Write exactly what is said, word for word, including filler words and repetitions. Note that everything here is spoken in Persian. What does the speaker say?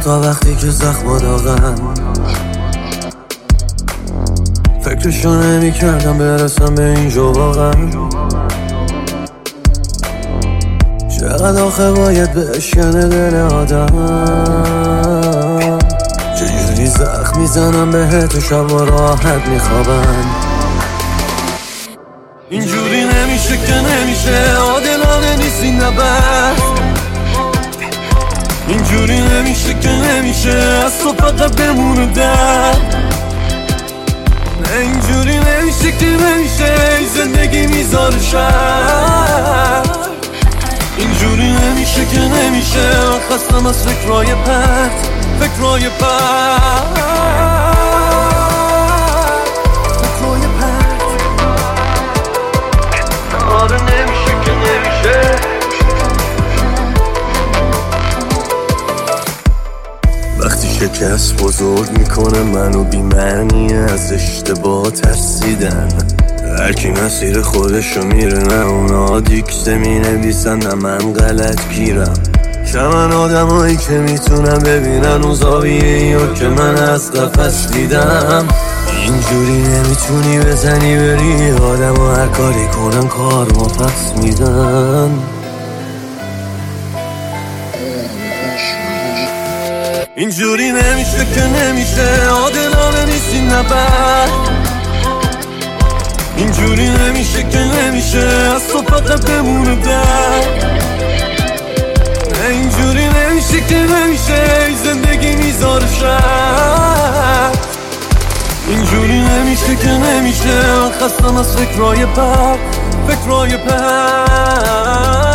تا وقتی که زخم داغن. فکرشو نمی کردم برسم به اینجا واقعا. چقدر آخه باید بشکنه دل آدم. چجوری زخم میزنم بهت و شب و راحت میخوابن. اینجوری نمیشه که نمیشه، عادلانه نیست این نبرد. اینجوری نمیشه که نمیشه، از تو فقط بمونه درد. نه اینجوری نمیشه که نمیشه، این زندگی میذاره شر. اینجوری نمیشه که نمیشه، من خستم از فکرهای پرت، فکرهای پرت، فکرهای پرت. آره نمیشه که نمیشه. وقتی شکست بزرگ میکنه منو بی‌معنی، از اشتباه ترسیدن. هرکی مسیر خودشو میره، نه اونا دیکته مینویسن نه من غلط گیرم. شمن آدمایی که میتونن ببینن اون زاویه‌ایو که من از قفس دیدم. اینجوری نمیتونی بزنی بری، آدم و هر کاری کنن کار ما پس میدن. اینجوری نمیشه که نمیشه، عادلانه نیست این نبرد. اینجوری نمیشه که نمیشه، از تو فقط بمونه درد. نه اینجوری نمیشه که نمیشه، این زندگی میذاره شر. اینجوری نمیشه که نمیشه، من خستم از فکرهای پرت، فکرهای پرت.